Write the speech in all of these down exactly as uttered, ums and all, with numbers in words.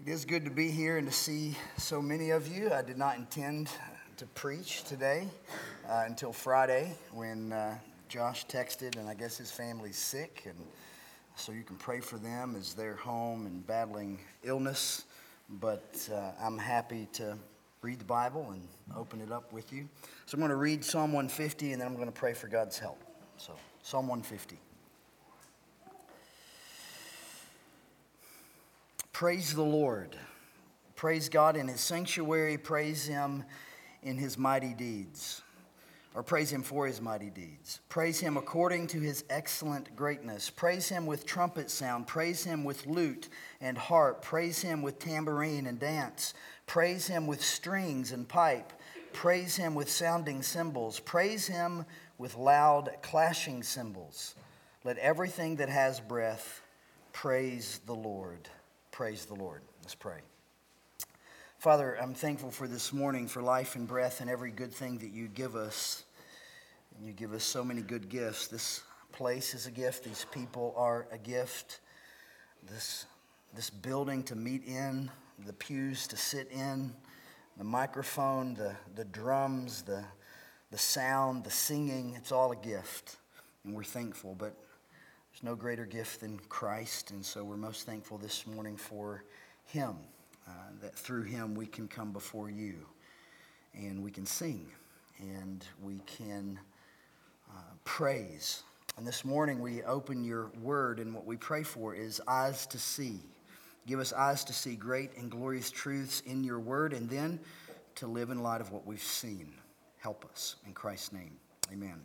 It is good to be here and to see so many of you. I did not intend to preach today uh, until Friday when uh, Josh texted, and I guess his family's sick, and so you can pray for them as they're home and battling illness. But uh, I'm happy to read the Bible and open it up with you. So I'm going to read Psalm one fifty, and then I'm going to pray for God's help. So Psalm one fifty. Praise the Lord. Praise God in his sanctuary. Praise him in his mighty deeds. Or praise him for his mighty deeds. Praise him according to his excellent greatness. Praise him with trumpet sound. Praise him with lute and harp. Praise him with tambourine and dance. Praise him with strings and pipe. Praise him with sounding cymbals. Praise him with loud clashing cymbals. Let everything that has breath praise the Lord. Praise the Lord. Let's pray. Father, I'm thankful for this morning, for life and breath and every good thing that you give us. And you give us so many good gifts. This place is a gift. These people are a gift. This, this building to meet in, the pews to sit in, the microphone, the, the drums, the, the sound, the singing, it's all a gift. And we're thankful, but there's no greater gift than Christ, and so we're most thankful this morning for him, uh, that through him we can come before you, and we can sing, and we can uh, praise. And this morning we open your word, and what we pray for is eyes to see. Give us eyes to see great and glorious truths in your word, and then to live in light of what we've seen. Help us, in Christ's name, amen.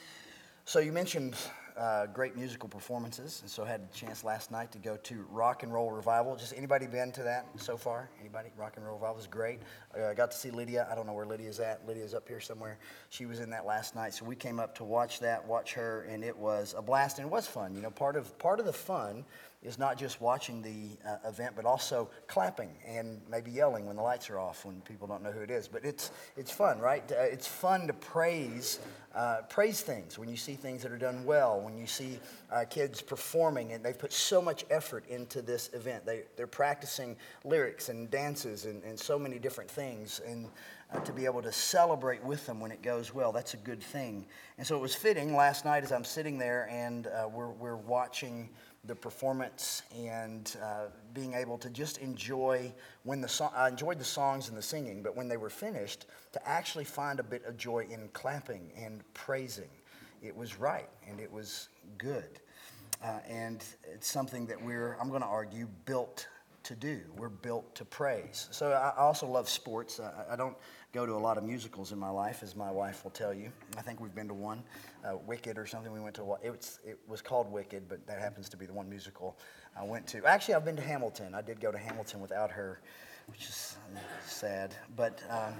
So you mentioned uh, great musical performances, and so I had a chance last night to go to Rock and Roll Revival. Just anybody been to that so far? Anybody? Rock and Roll Revival is great. Uh, I got to see Lydia. I don't know where Lydia's at. Lydia's up here somewhere. She was in that last night, so we came up to watch that, watch her, and it was a blast, and it was fun. You know, part of part of the fun is not just watching the uh, event, but also clapping and maybe yelling when the lights are off when people don't know who it is. But it's it's fun, right? Uh, it's fun to praise uh, praise things when you see things that are done well, when you see uh, kids performing, and they've put so much effort into this event. They, they're practicing lyrics and dances and, and so many different things, and uh, to be able to celebrate with them when it goes well, that's a good thing. And so it was fitting last night as I'm sitting there and uh, we're, we're watching the performance and uh, being able to just enjoy when the song, I enjoyed the songs and the singing, but when they were finished, to actually find a bit of joy in clapping and praising. It was right and it was good. Uh, and it's something that we're, I'm going to argue, built to do. We're built to praise. So I also love sports. I, I don't go to a lot of musicals in my life, as my wife will tell you. I think we've been to one, uh, Wicked or something. We went to, it was, it was called Wicked, but that happens to be the one musical I went to. Actually, I've been to Hamilton. I did go to Hamilton without her, which is sad. But um,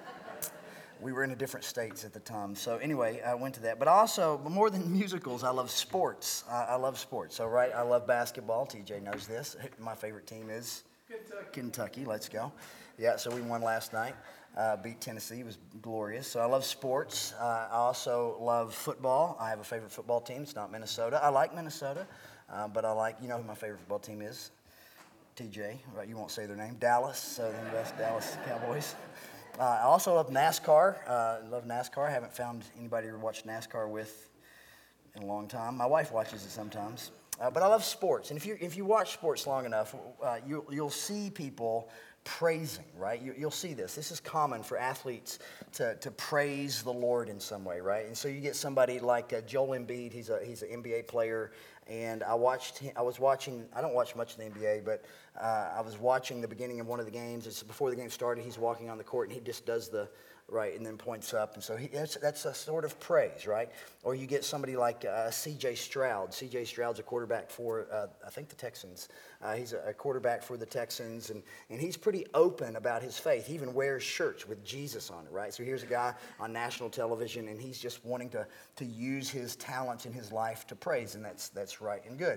we were in different states at the time. So anyway, I went to that. But also, more than musicals, I love sports. I, I love sports. So, right, I love basketball. T J knows this. My favorite team is Kentucky. Kentucky. Let's go. Yeah, so we won last night. Uh, beat Tennessee. It was glorious. So I love sports. Uh, I also love football. I have a favorite football team. It's not Minnesota. I like Minnesota, uh, but I like, you know who my favorite football team is? T J, right? You won't say their name. Dallas. So the best Dallas Cowboys. Uh, I also love NASCAR. Uh, love NASCAR. I haven't found anybody to watch NASCAR with in a long time. My wife watches it sometimes. Uh, but I love sports. And if you if you watch sports long enough, uh, you, you'll see people praising, right? You, you'll see this. This is common for athletes to, to praise the Lord in some way, right? And so you get somebody like uh, Joel Embiid. He's a he's an N B A player, and I watched. Him, I was watching. I don't watch much of the N B A, but uh, I was watching the beginning of one of the games. It's before the game started. He's walking on the court, and he just does the right, and then points up, and so he, that's, that's a sort of praise, right? Or you get somebody like uh, C J Stroud. C J Stroud's a quarterback for, uh, I think, the Texans. Uh, he's a quarterback for the Texans, and, and he's pretty open about his faith. He even wears shirts with Jesus on it, right? So here's a guy on national television, and he's just wanting to, to use his talents in his life to praise, and that's that's right and good.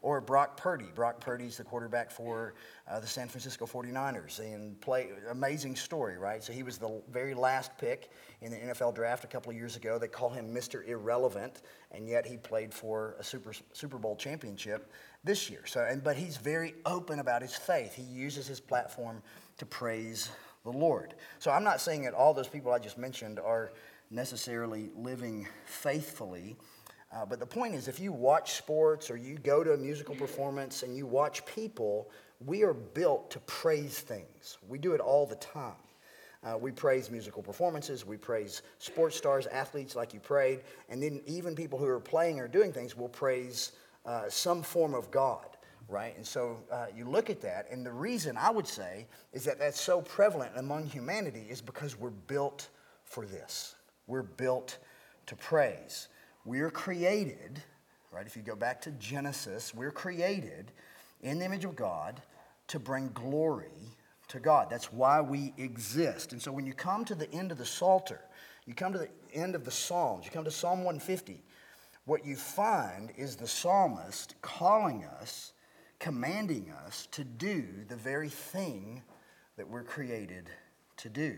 Or Brock Purdy. Brock Purdy's the quarterback for uh, the San Francisco forty-niners. And play, amazing story, right? So he was the very last pick in the N F L draft a couple of years ago. They call him Mister Irrelevant, and yet he played for a Super, Super Bowl championship this year. So, and, but he's very open about his faith. He uses his platform to praise the Lord. So I'm not saying that all those people I just mentioned are necessarily living faithfully. Uh, but the point is, if you watch sports or you go to a musical performance and you watch people, we are built to praise things. We do it all the time. Uh, we praise musical performances. We praise sports stars, athletes like you prayed. And then even people who are playing or doing things will praise uh, some form of God, right? And so uh, you look at that, and the reason I would say is that that's so prevalent among humanity is because we're built for this. We're built to praise. We're created, right? If you go back to Genesis, we're created in the image of God to bring glory to God. That's why we exist. And so when you come to the end of the Psalter, you come to the end of the Psalms, you come to Psalm one fifty, what you find is the psalmist calling us, commanding us to do the very thing that we're created to do.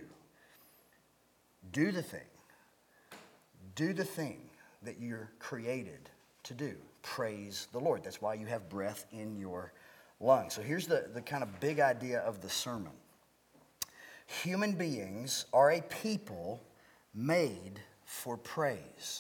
Do the thing. Do the thing that you're created to do. Praise the Lord. That's why you have breath in your lungs. So here's the, the kind of big idea of the sermon. Human beings are a people made for praise.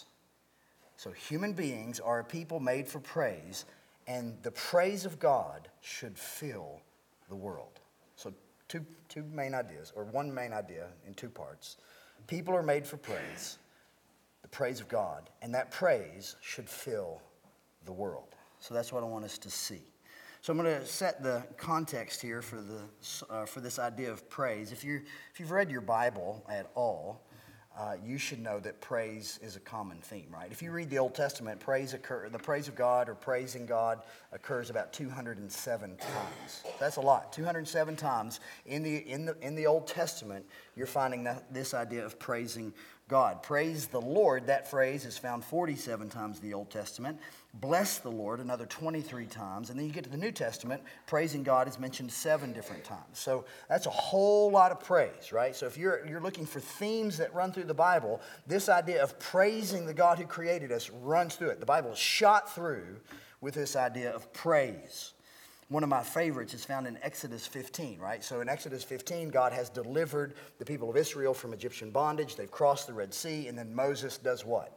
So human beings are a people made for praise, and the praise of God should fill the world. So two, two main ideas, or one main idea in two parts. People are made for praise. The praise of God, and that praise should fill the world. So that's what I want us to see. So I'm going to set the context here for the uh, for this idea of praise. If you if you've read your Bible at all, uh, you should know that praise is a common theme, right? If you read the Old Testament, praise occur the praise of God or praising God occurs about two hundred seven times. That's a lot. two hundred seven times in the in the in the Old Testament, you're finding that, this idea of praising God. Praise the Lord, that phrase is found forty-seven times in the Old Testament. Bless the Lord, another twenty-three times. And then you get to the New Testament, praising God is mentioned seven different times. So that's a whole lot of praise, right? So if you're, you're looking for themes that run through the Bible, this idea of praising the God who created us runs through it. The Bible is shot through with this idea of praise. One of my favorites is found in Exodus fifteen, right? So in Exodus fifteen, God has delivered the people of Israel from Egyptian bondage. They've crossed the Red Sea, and then Moses does what?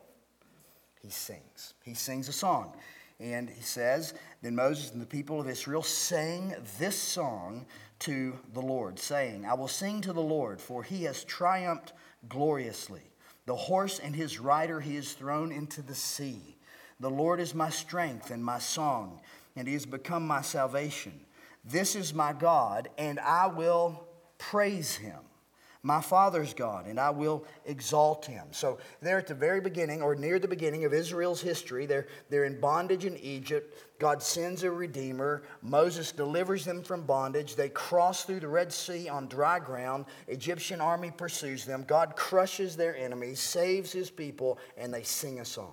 He sings. He sings a song. And he says, then Moses and the people of Israel sang this song to the Lord, saying, I will sing to the Lord, for he has triumphed gloriously. The horse and his rider he has thrown into the sea. The Lord is my strength and my song, and he has become my salvation. This is my God, and I will praise him. My Father's God, and I will exalt him. So they're at the very beginning, or near the beginning of Israel's history. They're, they're in bondage in Egypt. God sends a redeemer. Moses delivers them from bondage. They cross through the Red Sea on dry ground. Egyptian army pursues them. God crushes their enemies, saves his people, and they sing a song.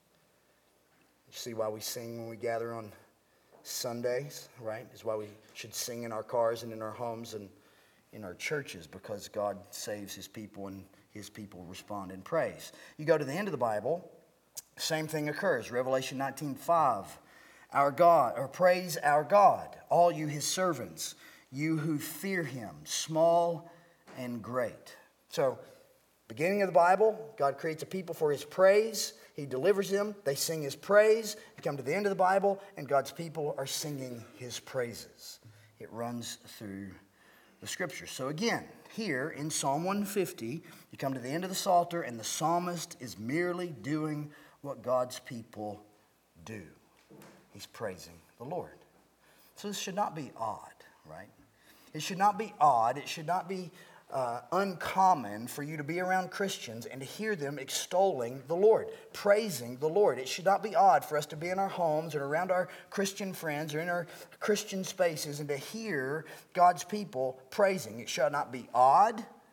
You see why we sing when we gather on Sundays, right? Is why we should sing in our cars and in our homes and in our churches, because God saves his people and his people respond in praise. You go to the end of the Bible, same thing occurs. Revelation nineteen five, our God, or praise our God, all you his servants, you who fear him, small and great. So, beginning of the Bible, God creates a people for his praise. He delivers them. They sing his praise. You come to the end of the Bible, and God's people are singing his praises. It runs through the scriptures. So again, here in Psalm one fifty, you come to the end of the Psalter, and the psalmist is merely doing what God's people do. He's praising the Lord. So this should not be odd, right? It should not be odd. It should not be Uh, uncommon for you to be around Christians and to hear them extolling the Lord, praising the Lord. It should not be odd for us to be in our homes or around our Christian friends or in our Christian spaces and to hear God's people praising. It should not be odd,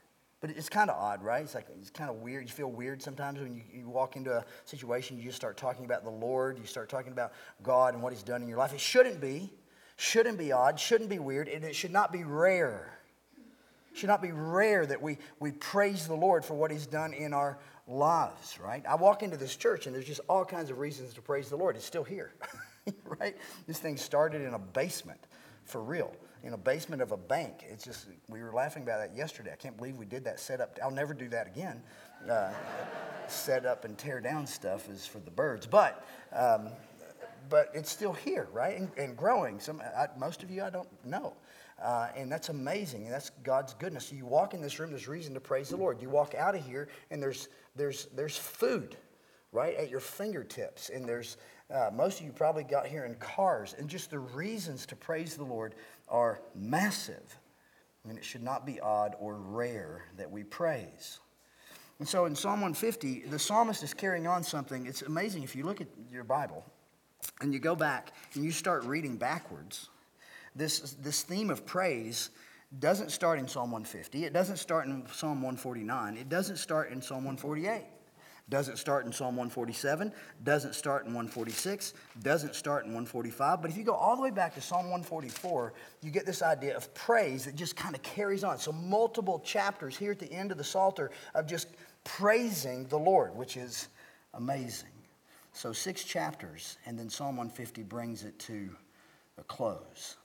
But it's kind of odd, right? It's like it's kind of weird. You feel weird sometimes when you, you walk into a situation, you just start talking about the Lord, you start talking about God and what He's done in your life. It shouldn't be. Shouldn't be odd, shouldn't be weird, and it should not be rare. It should not be rare that we, we praise the Lord for what He's done in our lives, right? I walk into this church and there's just all kinds of reasons to praise the Lord. It's still here, right? This thing started in a basement, for real, in a basement of a bank. It's just, we were laughing about that yesterday. I can't believe we did that set up. I'll never do that again. Uh, set up and tear down stuff is for the birds. But um, but it's still here, right? And, and growing. Some I, most of you I don't know. Uh, and that's amazing. And that's God's goodness. So you walk in this room, there's reason to praise the Lord. You walk out of here, and there's there's there's food, right, at your fingertips. And there's uh, most of you probably got here in cars. And just the reasons to praise the Lord are massive. And it should not be odd or rare that we praise. And so in Psalm one fifty, the psalmist is carrying on something. It's amazing if you look at your Bible and you go back and you start reading backwards. This, this theme of praise doesn't start in Psalm one fifty. It doesn't start in Psalm one forty-nine. It doesn't start in Psalm one forty-eight. Doesn't start in Psalm one forty-seven. Doesn't start in one forty-six. Doesn't start in one forty-five. But if you go all the way back to Psalm one forty-four, you get this idea of praise that just kind of carries on. So multiple chapters here at the end of the Psalter of just praising the Lord, which is amazing. So six chapters, and then Psalm one fifty brings it to a close.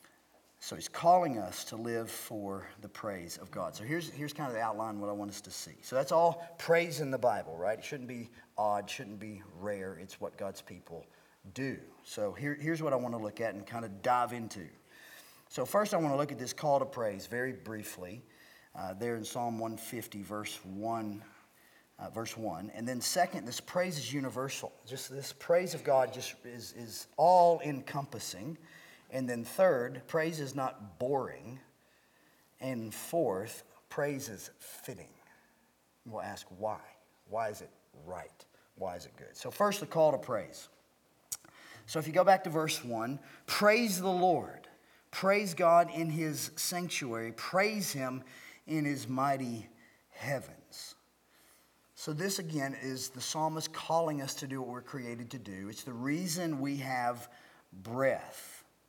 So he's calling us to live for the praise of God. So here's, here's kind of the outline, what I want us to see. So that's all praise in the Bible, right? It shouldn't be odd, shouldn't be rare. It's what God's people do. So here, here's what I want to look at and kind of dive into. So first I want to look at this call to praise very briefly. Uh, there in Psalm one fifty, verse one. Uh, verse one. And then second, this praise is universal. Just this praise of God just is, is all-encompassing. And then third, praise is not boring. And fourth, praise is fitting. We'll ask why. Why is it right? Why is it good? So first, the call to praise. So if you go back to verse one, praise the Lord. Praise God in His sanctuary. Praise Him in His mighty heavens. So this, again, is the psalmist calling us to do what we're created to do. It's the reason we have breath.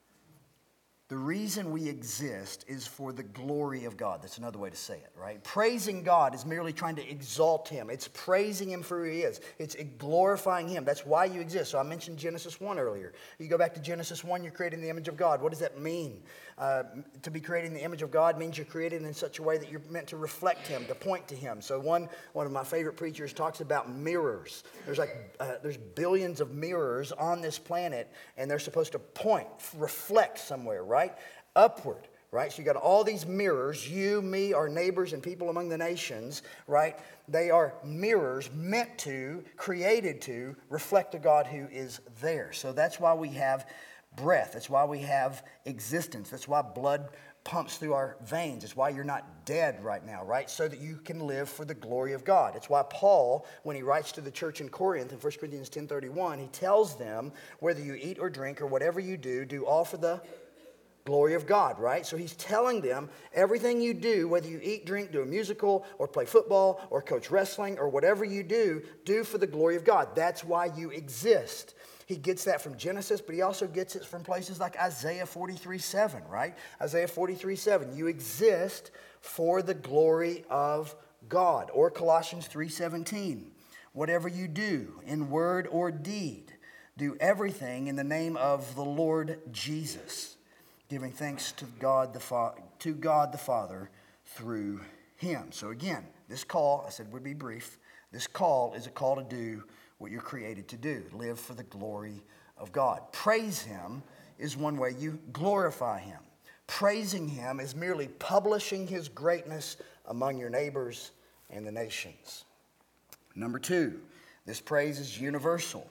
The reason we exist is for the glory of God. That's another way to say it, right? Praising God is merely trying to exalt Him. It's praising Him for who He is. It's glorifying Him. That's why you exist. So I mentioned Genesis one earlier. You go back to Genesis one, you're created in the image of God. What does that mean? Uh, to be created in the image of God means you're created in such a way that you're meant to reflect Him, to point to Him. So one, one of my favorite preachers talks about mirrors. There's like uh, there's billions of mirrors on this planet, and they're supposed to point, reflect somewhere, right? Right? Upward, right? So you got all these mirrors, you, me, our neighbors, and people among the nations, right? They are mirrors meant to, created to, reflect a God who is there. So that's why we have breath. That's why we have existence. That's why blood pumps through our veins. It's why you're not dead right now, right? So that you can live for the glory of God. It's why Paul, when he writes to the church in Corinth in First Corinthians ten thirty-one, he tells them, whether you eat or drink or whatever you do, do all for the glory of God, right? So he's telling them everything you do, whether you eat, drink, do a musical, or play football, or coach wrestling, or whatever you do, do for the glory of God. That's why you exist. He gets that from Genesis, but he also gets it from places like Isaiah forty-three seven, right? Isaiah forty-three seven, you exist for the glory of God. Or Colossians three seventeen, whatever you do in word or deed, do everything in the name of the Lord Jesus, giving thanks to God the Fa- to God the Father through Him. So again, this call, I said would be brief. This call is a call to do what you're created to do. Live for the glory of God. Praise Him is one way you glorify Him. Praising Him is merely publishing His greatness among your neighbors and the nations. Number two, this praise is universal.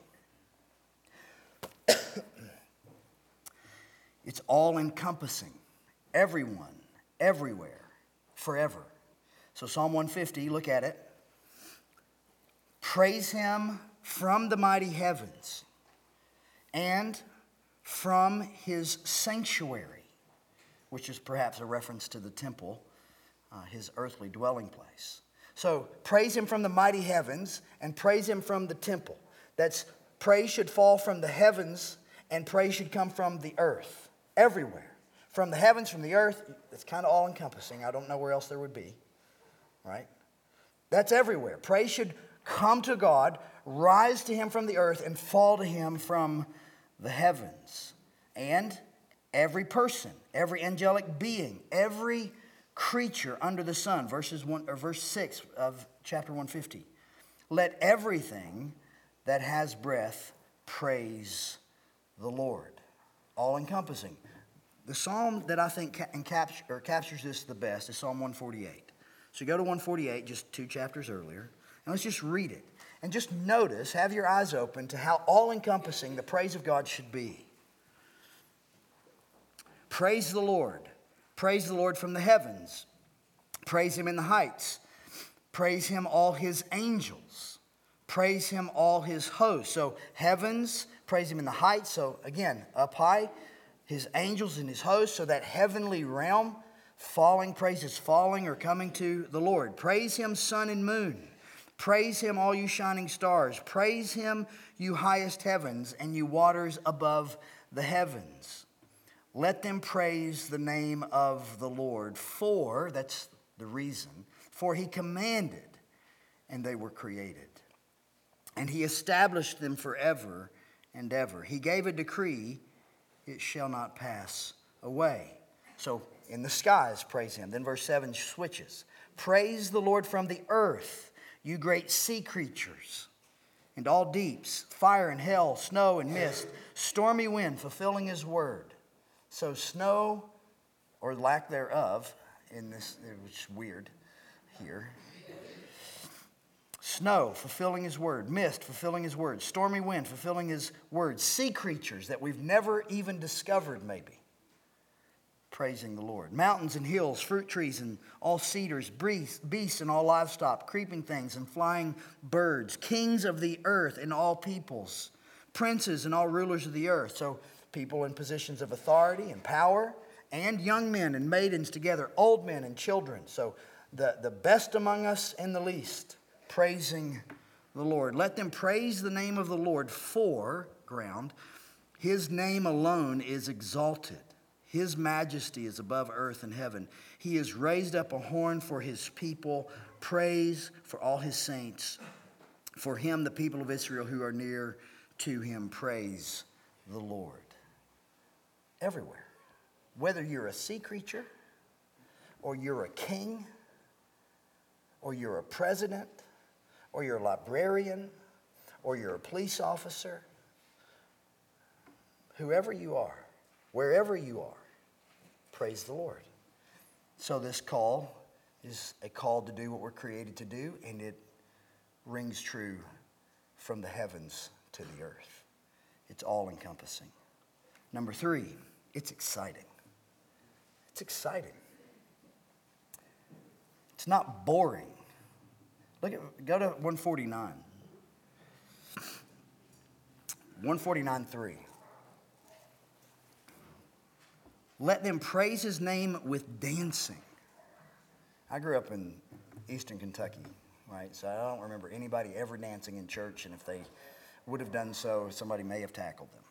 It's all-encompassing. Everyone, everywhere, forever. So Psalm one fifty, look at it. Praise Him from the mighty heavens and from His sanctuary, which is perhaps a reference to the temple. uh, his earthly dwelling place. So praise him from the mighty heavens and praise him from the temple. That's praise should fall from the heavens and praise should come from the earth. Everywhere. From the heavens, from the earth, it's kind of all encompassing. I don't know where else there would be. Right? That's everywhere. Praise should come to God, rise to him from the earth, and fall to him from the heavens. And every person, every angelic being, every creature under the sun, verses one or verse six of chapter one fifty. Let everything that has breath praise the Lord. All encompassing. The psalm that I think ca- encapt- or captures this the best is Psalm one forty-eight. So go to one forty-eight, just two chapters earlier, and let's just read it. And just notice, have your eyes open to how all-encompassing the praise of God should be. Praise the Lord. Praise the Lord from the heavens. Praise him in the heights. Praise him all his angels. Praise him all his hosts. So heavens, praise him in the heights. So again, up high, his angels and his hosts. So that heavenly realm, falling praises falling or coming to the Lord. Praise him, sun and moon. Praise him, all you shining stars. Praise him, you highest heavens, and you waters above the heavens. Let them praise the name of the Lord. For, that's the reason, for he commanded, and they were created. And he established them forever and ever. He gave a decree, it shall not pass away. So, in the skies, praise him. Then verse seven switches. Praise the Lord from the earth, you great sea creatures, and all deeps, fire and hail, snow and mist, stormy wind, fulfilling his word. So snow, or lack thereof, in this, it was weird here. Snow, fulfilling his word. Mist, fulfilling his word. Stormy wind, fulfilling his word. Sea creatures that we've never even discovered, maybe. Praising the Lord. Mountains and hills, fruit trees and all cedars, beasts and all livestock, creeping things and flying birds, kings of the earth and all peoples, princes and all rulers of the earth. So people in positions of authority and power, and young men and maidens together, old men and children. So the, the best among us and the least, praising the Lord. Let them praise the name of the Lord, for, ground, his name alone is exalted. His majesty is above earth and heaven. He has raised up a horn for his people, praise for all his saints. For him, the people of Israel who are near to him, praise the Lord. Everywhere. Whether you're a sea creature, or you're a king, or you're a president, or you're a librarian, or you're a police officer, whoever you are, wherever you are, praise the Lord. So this call is a call to do what we're created to do, and it rings true from the heavens to the earth. It's all-encompassing. Number three, it's exciting. It's exciting. It's not boring. Look at, go to one forty-nine. one forty-nine three. Let them praise his name with dancing. I grew up in eastern Kentucky, right? So I don't remember anybody ever dancing in church, and if they would have done so, somebody may have tackled them.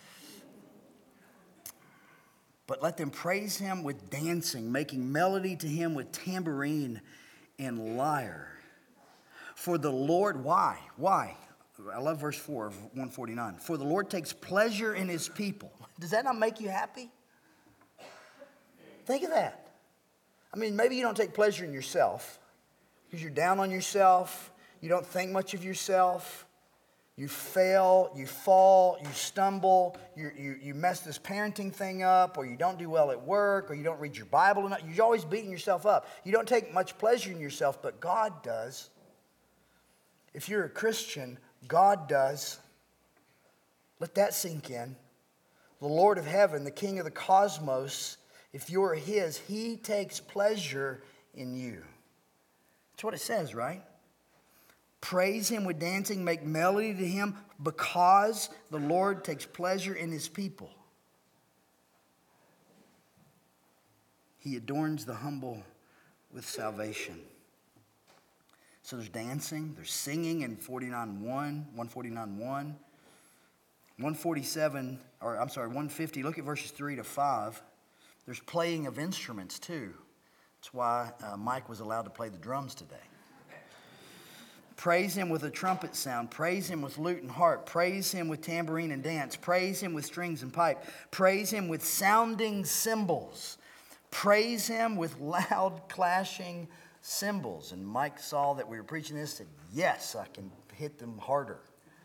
But let them praise him with dancing, making melody to him with tambourine and lyre. For the Lord, why? Why? I love verse four of one forty-nine. For the Lord takes pleasure in his people. Does that not make you happy? Think of that. I mean, maybe you don't take pleasure in yourself because you're down on yourself. You don't think much of yourself. You fail, you fall, you stumble, you, you, you mess this parenting thing up, or you don't do well at work, or you don't read your Bible enough. You're always beating yourself up. You don't take much pleasure in yourself, but God does. If you're a Christian, God does. Let that sink in. The Lord of heaven, the King of the cosmos, if you're his, he takes pleasure in you. That's what it says, right? Praise him with dancing, make melody to him, because the Lord takes pleasure in his people. He adorns the humble with salvation. So there's dancing, there's singing in forty-nine one, one forty-nine one. one forty-seven, or I'm sorry, one fifty, look at verses three to five. There's playing of instruments too. That's why uh, Mike was allowed to play the drums today. Praise him with a trumpet sound. Praise him with lute and harp. Praise him with tambourine and dance. Praise him with strings and pipe. Praise him with sounding cymbals. Praise him with loud clashing cymbals. And Mike saw that we were preaching this and said, yes, I can hit them harder.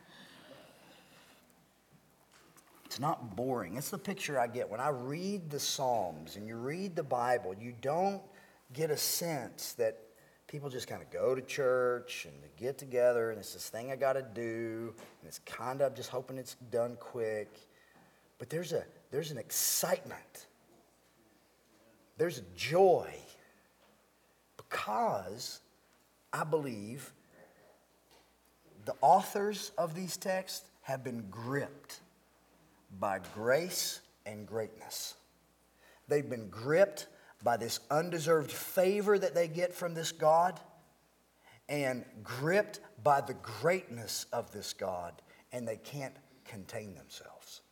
It's not boring. It's the picture I get. When I read the Psalms and you read the Bible, you don't get a sense that people just kind of go to church and they get together and it's this thing I got to do and it's kind of just hoping it's done quick. But there's a there's an excitement. There's a joy because I believe the authors of these texts have been gripped by grace and greatness. They've been gripped by this undeserved favor that they get from this God and gripped by the greatness of this God, and they can't contain themselves.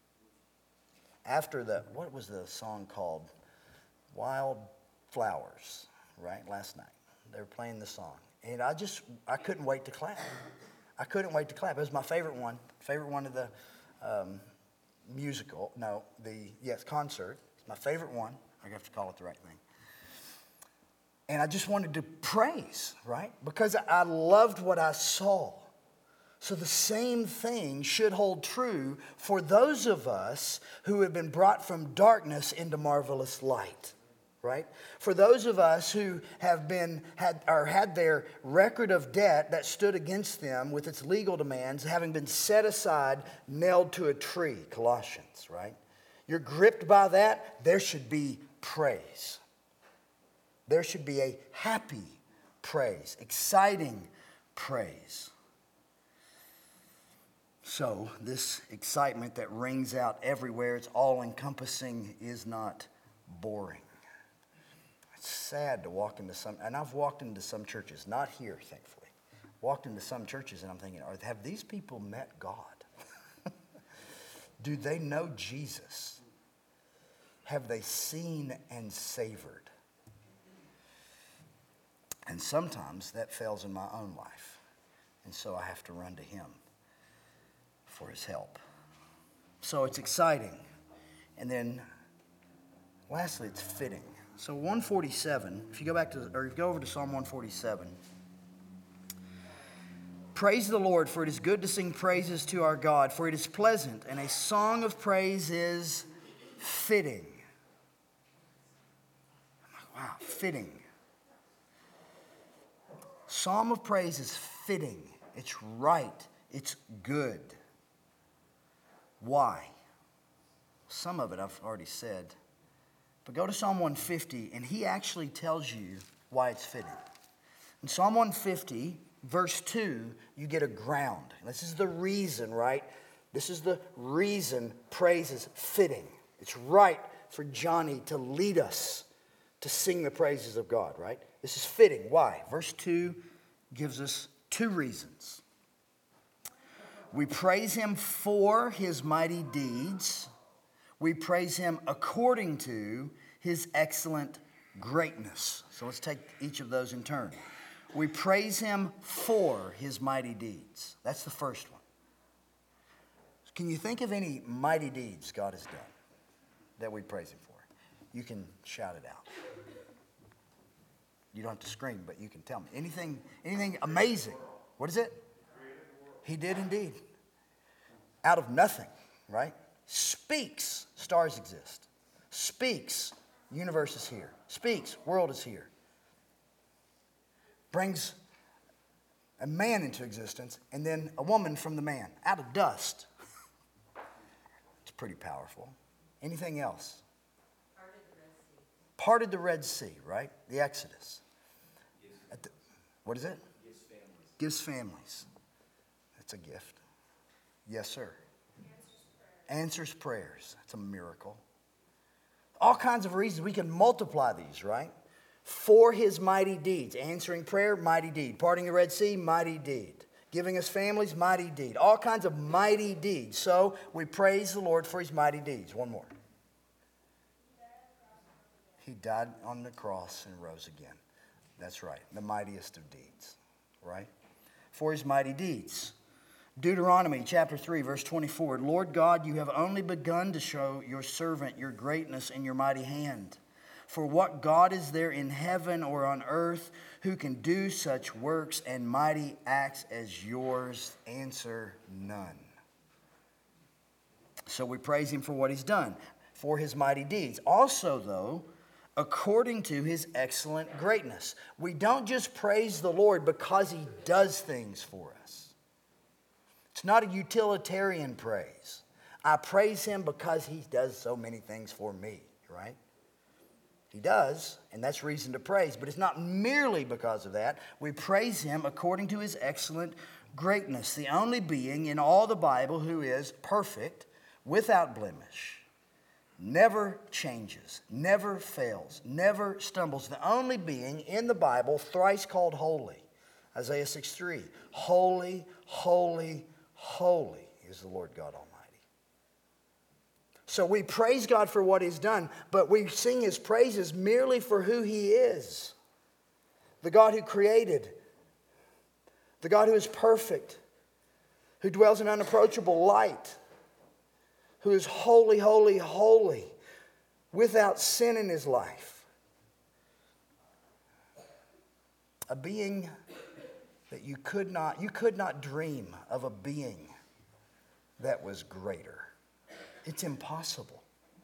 After the, what was the song called? Wild Flowers, right? Last night. They were playing the song. And I just, I couldn't wait to clap. I couldn't wait to clap. It was my favorite one. Favorite one of the um, musical, no, the, yes, concert. It's my favorite one. I have to call it the right thing. And I just wanted to praise, right? Because I loved what I saw. So the same thing should hold true for those of us who have been brought from darkness into marvelous light, right? For those of us who have been had or had their record of debt that stood against them with its legal demands having been set aside, nailed to a tree, Colossians, right? You're gripped by that, there should be praise. There should be a happy praise, exciting praise. So this excitement that rings out everywhere, it's all-encompassing, is not boring. It's sad to walk into some, and I've walked into some churches, not here, thankfully. Walked into some churches and I'm thinking, are, have these people met God? Do they know Jesus? Have they seen and savored? And sometimes that fails in my own life. And so I have to run to him for his help. So it's exciting. And then lastly, it's fitting. So one forty-seven, if you go back to, or if you go over to Psalm one forty-seven. Praise the Lord, for it is good to sing praises to our God, for it is pleasant, and a song of praise is fitting. Wow, fitting. Psalm of praise is fitting. It's right. It's good. Why? Some of it I've already said. But go to Psalm one fifty, and he actually tells you why it's fitting. In Psalm one fifty, verse two, you get a ground. This is the reason, right? This is the reason praise is fitting. It's right for Johnny to lead us to sing the praises of God, right? This is fitting. Why? Verse two gives us two reasons. We praise him for his mighty deeds. We praise him according to his excellent greatness. So let's take each of those in turn. We praise him for his mighty deeds. That's the first one. Can you think of any mighty deeds God has done that we praise him for? You can shout it out. You don't have to scream, but you can tell me. Anything, anything amazing. What is it? He did indeed. Out of nothing, right? Speaks, stars exist. Speaks, universe is here. Speaks, world is here. Brings a man into existence and then a woman from the man, out of dust. It's pretty powerful. Anything else? Parted the Red Sea, right? The Exodus. The, what is it? Gives families. Gives families. That's a gift. Yes, sir. Answers prayers. Answers prayers. That's a miracle. All kinds of reasons we can multiply these, right? For his mighty deeds. Answering prayer, mighty deed. Parting the Red Sea, mighty deed. Giving us families, mighty deed. All kinds of mighty deeds. So we praise the Lord for his mighty deeds. One more. He died on the cross and rose again. That's right. The mightiest of deeds. Right? For his mighty deeds. Deuteronomy chapter three, verse twenty-four. Lord God, you have only begun to show your servant your greatness and your mighty hand. For what God is there in heaven or on earth who can do such works and mighty acts as yours? Answer, none. So we praise him for what he's done, for his mighty deeds. Also, though, according to his excellent greatness. We don't just praise the Lord because he does things for us. It's not a utilitarian praise. I praise him because he does so many things for me, right? He does, and that's reason to praise. But it's not merely because of that. We praise him according to his excellent greatness. The only being in all the Bible who is perfect, without blemish, never changes, never fails, never stumbles. The only being in the Bible thrice called holy. Isaiah six three. Holy, holy, holy is the Lord God Almighty. So we praise God for what he's done, but we sing his praises merely for who he is. The God who created, the God who is perfect, who dwells in unapproachable light, who is holy, holy, holy, without sin in his life. A being that you could not, you could not dream of a being that was greater. It's impossible.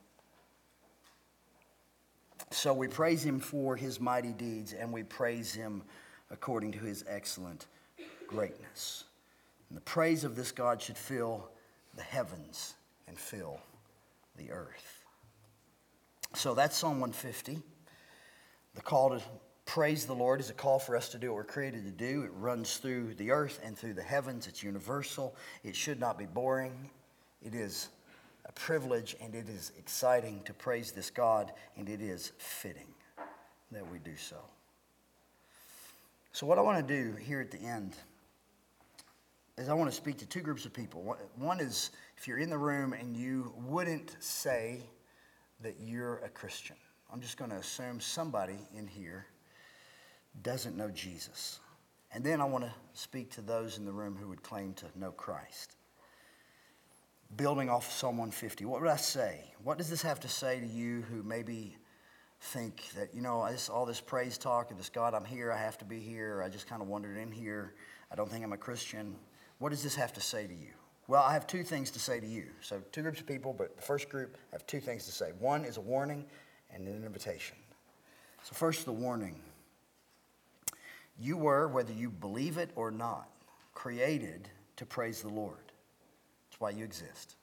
So we praise him for his mighty deeds, and we praise him according to his excellent greatness. And the praise of this God should fill the heavens and fill the earth. So that's Psalm one fifty. The call to praise the Lord is a call for us to do what we're created to do. It runs through the earth and through the heavens. It's universal. It should not be boring. It is a privilege, and it is exciting to praise this God, and it is fitting that we do so. So what I want to do here at the end is I want to speak to two groups of people. One is if you're in the room and you wouldn't say that you're a Christian. I'm just going to assume somebody in here doesn't know Jesus. And then I want to speak to those in the room who would claim to know Christ. Building off Psalm one fifty, what would I say? What does this have to say to you who maybe think that, you know, this, all this praise talk and this God, I'm here, I have to be here, I just kind of wandered in here, I don't think I'm a Christian. What does this have to say to you? Well, I have two things to say to you. So two groups of people, but the first group have two things to say. One is a warning and an invitation. So first, the warning. You were, whether you believe it or not, created to praise the Lord. That's why you exist.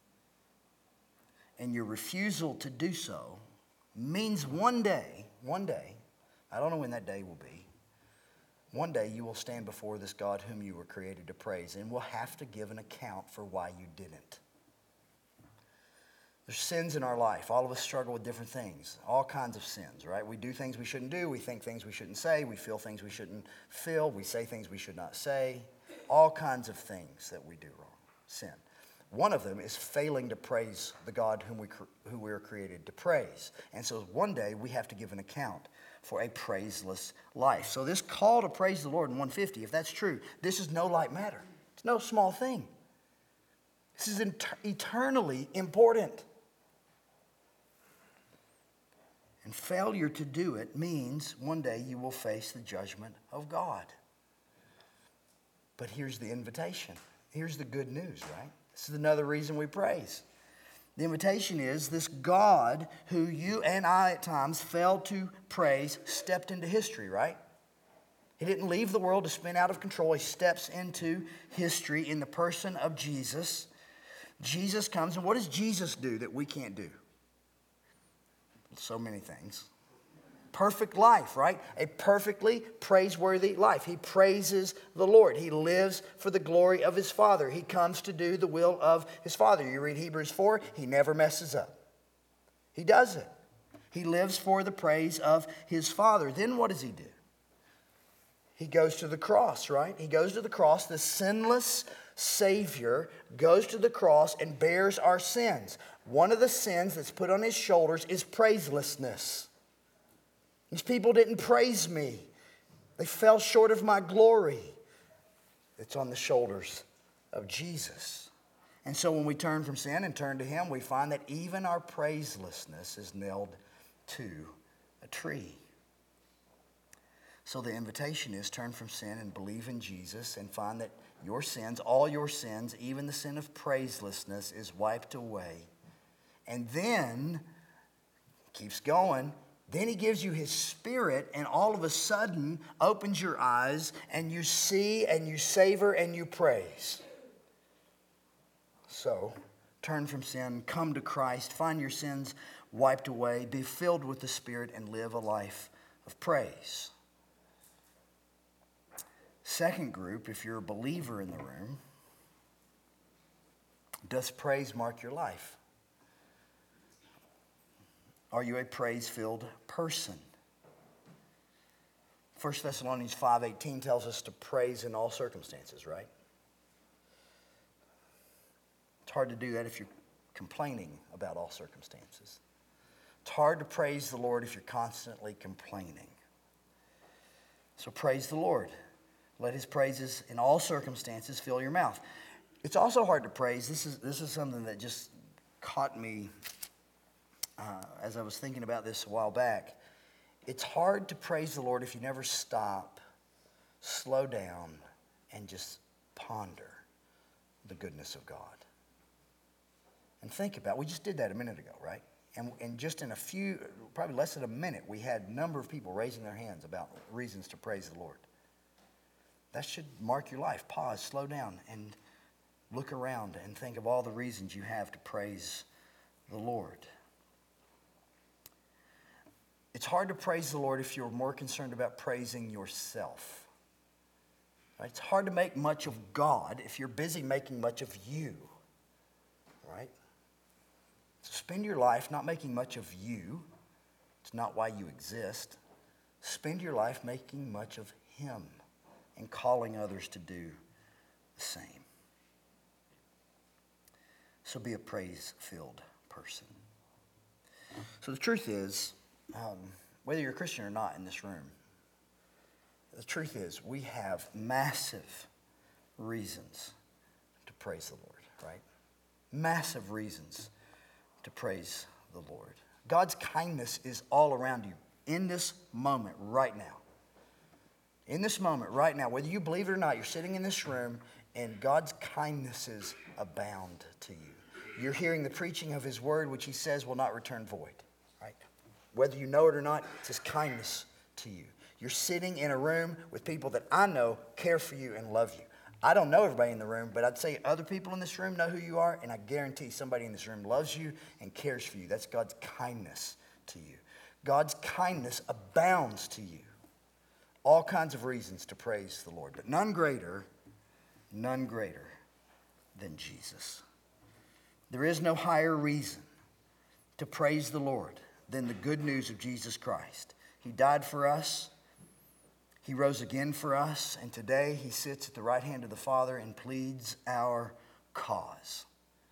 And your refusal to do so means one day, one day, I don't know when that day will be, one day you will stand before this God whom you were created to praise and will have to give an account for why you didn't. There's sins in our life. All of us struggle with different things. All kinds of sins, right? We do things we shouldn't do. We think things we shouldn't say. We feel things we shouldn't feel. We say things we should not say. All kinds of things that we do wrong. Sin. One of them is failing to praise the God whom we who we are created to praise. And so one day we have to give an account for a praiseless life. So this call to praise the Lord in one fifty, if that's true, this is no light matter. It's no small thing. This is inter- eternally important. And failure to do it means one day you will face the judgment of God. But here's the invitation. Here's the good news, right? This is another reason we praise. The invitation is this God who you and I at times failed to praise stepped into history, right? He didn't leave the world to spin out of control. He steps into history in the person of Jesus. Jesus comes, and what does Jesus do that we can't do? So many things. Perfect life, right? A perfectly praiseworthy life. He praises the Lord. He lives for the glory of his Father. He comes to do the will of his Father. You read Hebrews four, he never messes up. He does it. He lives for the praise of his Father. Then what does he do? He goes to the cross, right? He goes to the cross. The sinless Savior goes to the cross and bears our sins. One of the sins that's put on his shoulders is praiselessness. These people didn't praise me. They fell short of my glory. It's on the shoulders of Jesus. And so when we turn from sin and turn to him, we find that even our praiselessness is nailed to a tree. So the invitation is turn from sin and believe in Jesus and find that your sins, all your sins, even the sin of praiselessness, is wiped away. And then, keeps going, then he gives you his Spirit, and all of a sudden opens your eyes, and you see and you savor and you praise. So, turn from sin, come to Christ, find your sins wiped away, be filled with the Spirit, and live a life of praise. Second group, if you're a believer in the room, does praise mark your life? Are you a praise-filled person? First Thessalonians five eighteen tells us to praise in all circumstances, right? It's hard to do that if you're complaining about all circumstances. It's hard to praise the Lord if you're constantly complaining. So praise the Lord. Let his praises in all circumstances fill your mouth. It's also hard to praise. This is, this is something that just caught me uh, as I was thinking about this a while back. It's hard to praise the Lord if you never stop, slow down, and just ponder the goodness of God. And think about it. We just did that a minute ago, right? And, and just in a few, probably less than a minute, we had a number of people raising their hands about reasons to praise the Lord. That should mark your life. Pause, slow down, and look around and think of all the reasons you have to praise the Lord. It's hard to praise the Lord if you're more concerned about praising yourself. Right? It's hard to make much of God if you're busy making much of you. Right? So spend your life not making much of you. It's not why you exist. Spend your life making much of him and calling others to do the same. So be a praise-filled person. So the truth is, um, whether you're a Christian or not in this room, the truth is we have massive reasons to praise the Lord, right? Massive reasons to praise the Lord. God's kindness is all around you in this moment right now. In this moment right now, whether you believe it or not, you're sitting in this room and God's kindnesses abound to you. You're hearing the preaching of his word, which he says will not return void, right? Whether you know it or not, it's his kindness to you. You're sitting in a room with people that I know care for you and love you. I don't know everybody in the room, but I'd say other people in this room know who you are, and I guarantee somebody in this room loves you and cares for you. That's God's kindness to you. God's kindness abounds to you. All kinds of reasons to praise the Lord, but none greater, none greater than Jesus. There is no higher reason to praise the Lord than the good news of Jesus Christ. He died for us. He rose again for us, and today he sits at the right hand of the Father and pleads our cause.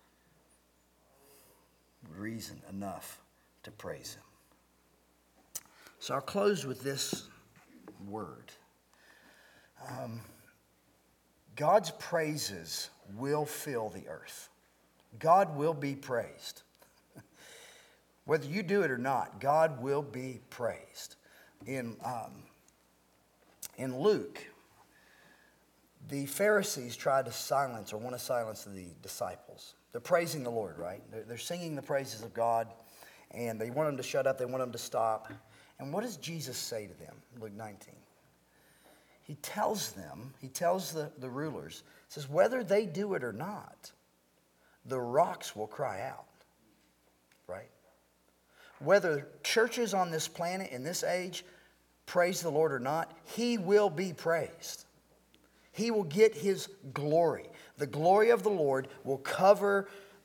Reason enough to praise him. So I'll close with this word. Um, God's praises will fill the earth. God will be praised. Whether you do it or not, God will be praised. In, um, in Luke, the Pharisees tried to silence or want to silence the disciples. They're praising the Lord, right? They're, they're singing the praises of God, and they want them to shut up. They want them to stop. And what does Jesus say to them? Luke nineteen. He tells them, he tells the, the rulers, says, whether they do it or not, the rocks will cry out, right? Whether churches on this planet in this age praise the Lord or not, he will be praised. He will get his glory. The glory of the Lord will cover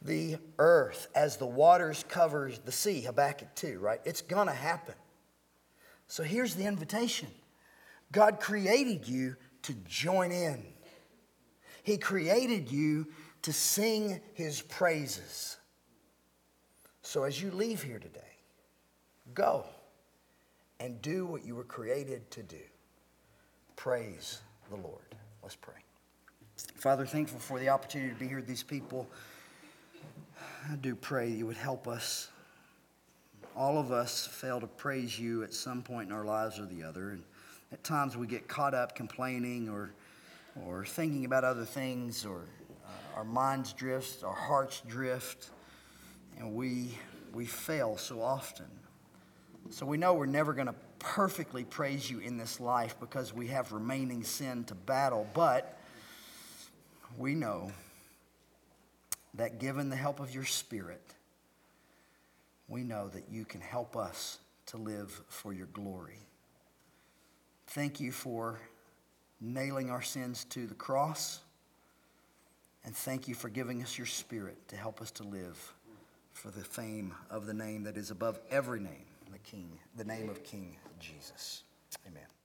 the earth as the waters cover the sea. Habakkuk two, right? It's going to happen. So here's the invitation. God created you to join in. He created you to sing his praises. So as you leave here today, go and do what you were created to do. Praise the Lord. Let's pray. Father, thankful for the opportunity to be here with these people. I do pray you would help us. All of us fail to praise you at some point in our lives or the other. And at times we get caught up complaining or, or thinking about other things, or uh, our minds drift, our hearts drift, and we, we fail so often. So we know we're never going to perfectly praise you in this life because we have remaining sin to battle, but we know that given the help of your Spirit, we know that you can help us to live for your glory. Thank you for nailing our sins to the cross, and thank you for giving us your Spirit to help us to live for the fame of the name that is above every name, the King, the name of King Jesus. Amen.